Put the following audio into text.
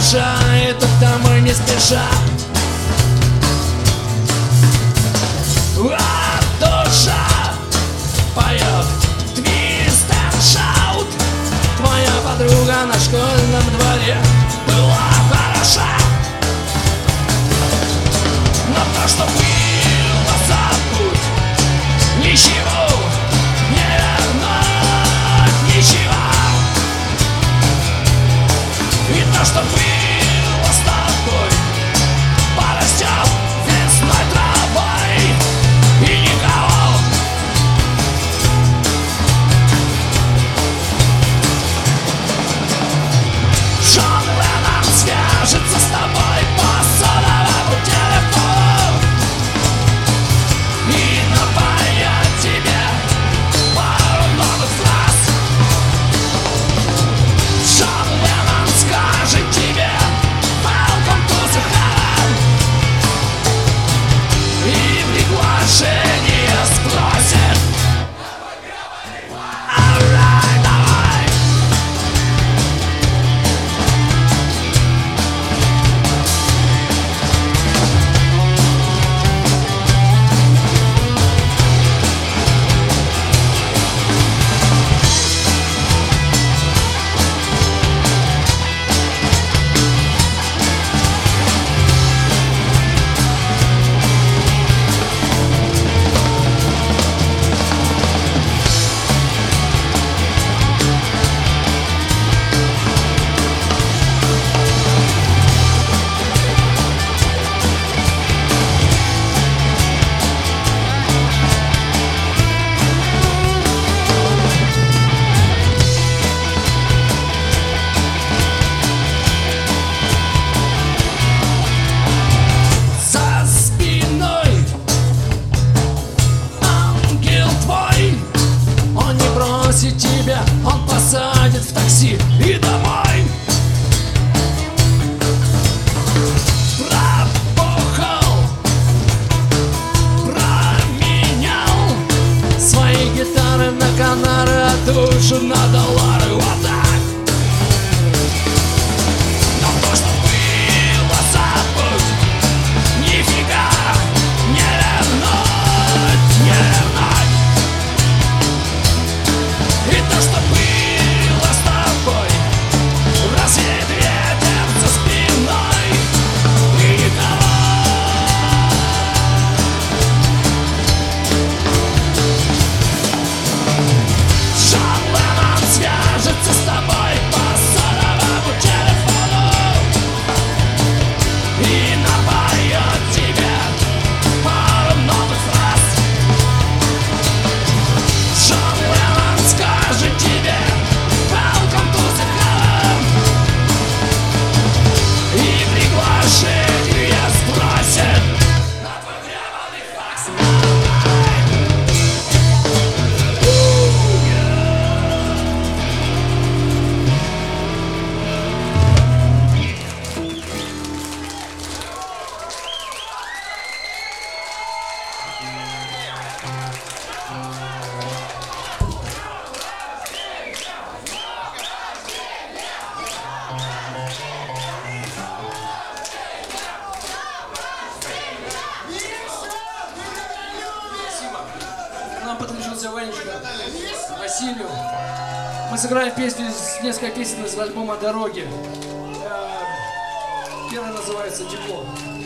приезжает, домой не спеша. А душа поет твист энд шаут. Твоя подруга на школьном дворе была хороша, но то, что было, забудь. Ничего не вернуть, ничего. И то, что было с тобой, порастет весной травой. И никого. Джон Леннон свяжется с тобой по сотовому телефону и напоет тебе пару новых фраз. Джон Леннон скажет тебе Welcome to the heaven и приглашение спросит. Alright, давай. Тебя он посадит в такси и домой. Пробухал, променял свои гитары на канары, а душу на доллары. Вот так. Но то, что было, забудь. Нифига не вернуть, не вернуть. И то, что было с тобой, развеет ветер за спиной. И никого. Джон Леннон свяжется с тобой по сотовому телефону и напоет тебе пару новых фраз. Джон Леннон скажет тебе Welcome to the heaven и приглашение спросит на твой гребаный факс. Нам подключился Ванечка, Василию. Мы сыграли несколько песен из альбома «Дороги». Первая называется «Тепло».